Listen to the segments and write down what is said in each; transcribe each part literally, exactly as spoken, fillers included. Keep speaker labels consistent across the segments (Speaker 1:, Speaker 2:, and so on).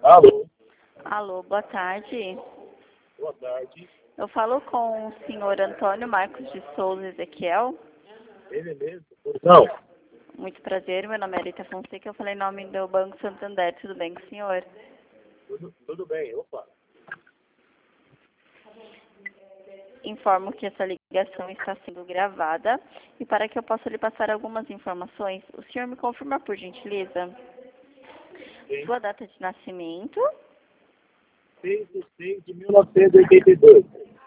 Speaker 1: Alô,
Speaker 2: Alô, boa tarde.
Speaker 1: boa tarde.
Speaker 2: Eu falo com o senhor Antônio Marcos de Souza Ezequiel.
Speaker 1: Ele mesmo? Não,
Speaker 2: Muito prazer, meu nome é Rita Fonseca, eu falei em nome do Banco Santander, tudo bem com o senhor?
Speaker 1: tudo, tudo bem, opa.
Speaker 2: Informo que essa ligação está sendo gravada e para que eu possa lhe passar algumas informações, o senhor me confirma, por gentileza,
Speaker 1: Sim.
Speaker 2: sua data de nascimento,
Speaker 1: seis de seis de mil novecentos e oitenta e dois.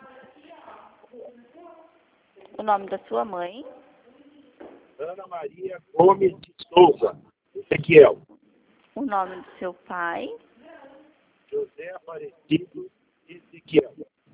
Speaker 2: o nome da sua mãe,
Speaker 1: Ana Maria Gomes de Souza, Ezequiel.
Speaker 2: o nome do seu pai,
Speaker 1: José Aparecido Ezequiel.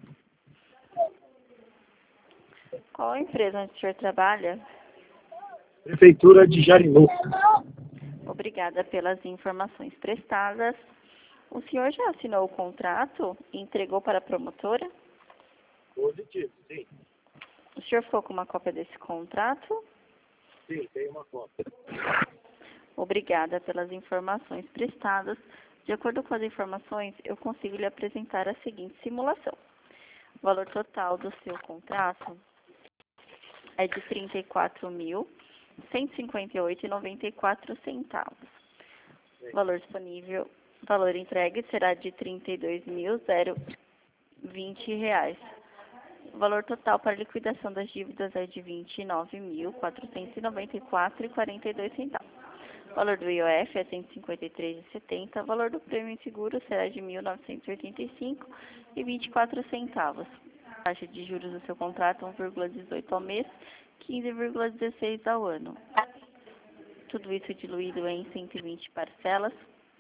Speaker 2: qual a empresa onde o senhor trabalha?
Speaker 1: Prefeitura de Jarinu.
Speaker 2: Obrigada pelas informações prestadas. O senhor já assinou o contrato e entregou para a promotora?
Speaker 1: Positivo, sim.
Speaker 2: O senhor ficou com uma cópia desse contrato?
Speaker 1: Sim, tem uma cópia.
Speaker 2: Obrigada pelas informações prestadas. De acordo com as informações, eu consigo lhe apresentar a seguinte simulação. O valor total do seu contrato é de trinta e quatro mil, cento e cinquenta e oito reais e noventa e quatro centavos. Valor disponível, valor entregue será de trinta e dois mil, vinte reais. O valor total para liquidação das dívidas é de vinte e nove mil, quatrocentos e noventa e quatro reais e quarenta e dois centavos. O valor do I O F é cento e cinquenta e três reais e setenta centavos. O valor do prêmio em seguro será de mil novecentos e oitenta e cinco reais e vinte e quatro centavos. A taxa de juros do seu contrato é um vírgula dezoito ao mês, quinze vírgula dezesseis ao ano. Tudo isso diluído em cento e vinte parcelas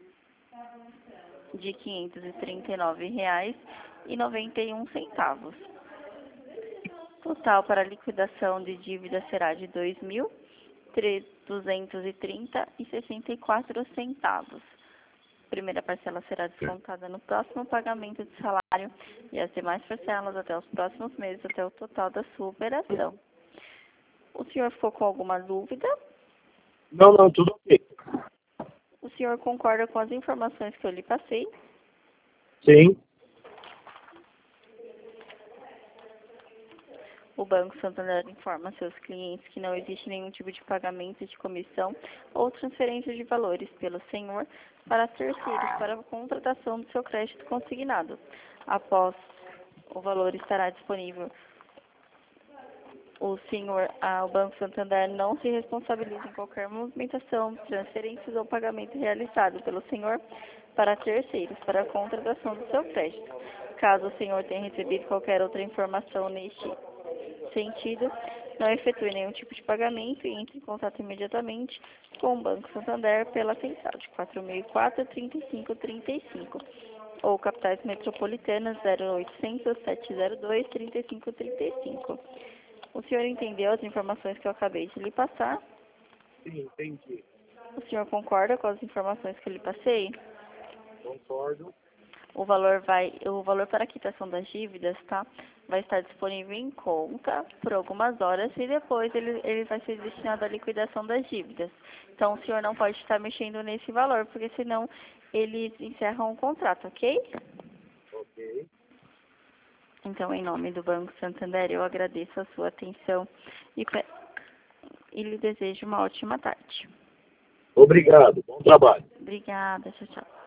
Speaker 2: de quinhentos e trinta e nove reais e noventa e um centavos. Total para liquidação de dívida será de dois mil duzentos e trinta reais e sessenta e quatro centavos. A primeira parcela será descontada no próximo pagamento de salário e as demais parcelas até os próximos meses, até o total da sua operação. O senhor ficou com alguma dúvida?
Speaker 1: Não, não, tudo ok.
Speaker 2: O senhor concorda com as informações que eu lhe passei?
Speaker 1: Sim,
Speaker 2: O Banco Santander informa seus clientes que não existe nenhum tipo de pagamento de comissão ou transferência de valores pelo senhor para terceiros para a contratação do seu crédito consignado. Após o valor estará disponível, o senhor, ah, o Banco Santander não se responsabiliza em qualquer movimentação, transferências ou pagamento realizado pelo senhor para terceiros para a contratação do seu crédito. Caso o senhor tenha recebido qualquer outra informação neste sentido, não efetue nenhum tipo de pagamento e entre em contato imediatamente com o Banco Santander pela central de quatro mil e quatro, trinta e cinco, trinta e cinco ou capitais metropolitanas zero oitocentos, sete zero dois, trinta e cinco, trinta e cinco. O senhor entendeu as informações que eu acabei de lhe passar?
Speaker 1: sim, entendi.
Speaker 2: O senhor concorda com as informações que eu lhe passei?
Speaker 1: Concordo.
Speaker 2: O valor vai, o valor para a quitação das dívidas, tá? Vai estar disponível em conta por algumas horas e depois ele, ele vai ser destinado à liquidação das dívidas. Então, o senhor não pode estar mexendo nesse valor, porque senão eles encerram o contrato, ok?
Speaker 1: Ok.
Speaker 2: Então, em nome do Banco Santander, eu agradeço a sua atenção e, pe- e lhe desejo uma ótima tarde.
Speaker 1: Obrigado, bom trabalho.
Speaker 2: Obrigada, tchau, tchau.